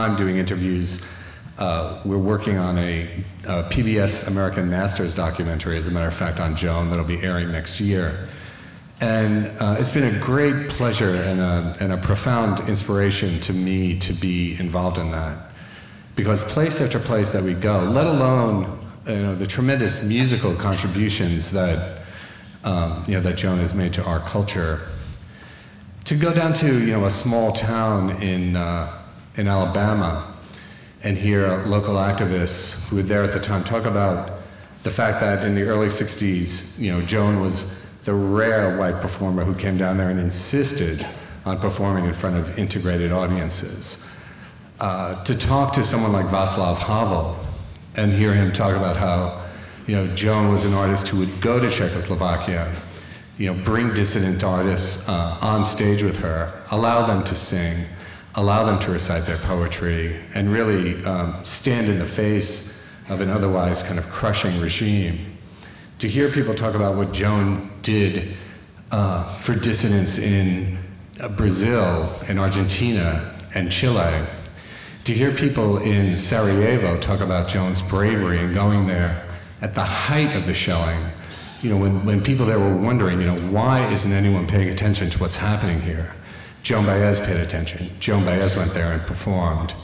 I'm doing interviews. We're working on a PBS American Masters documentary, as a matter of fact, on Joan that'll be airing next year. And it's been a great pleasure and a profound inspiration to me to be involved in that. Because place after place that we go, let alone the tremendous musical contributions that that Joan has made to our culture, to go down to a small town in Alabama and hear local activists who were there at the time talk about the fact that in the early 60s, Joan was the rare white performer who came down there and insisted on performing in front of integrated audiences. To talk to someone like Václav Havel and hear him talk about how Joan was an artist who would go to Czechoslovakia, bring dissident artists on stage with her, allow them to sing, allow them to recite their poetry, and really stand in the face of an otherwise kind of crushing regime. To hear people talk about what Joan did for dissidents in Brazil and Argentina and Chile, to hear people in Sarajevo talk about Joan's bravery in going there at the height of the shelling, when people there were wondering, why isn't anyone paying attention to what's happening here? Joan Baez paid attention. Joan Baez went there and performed.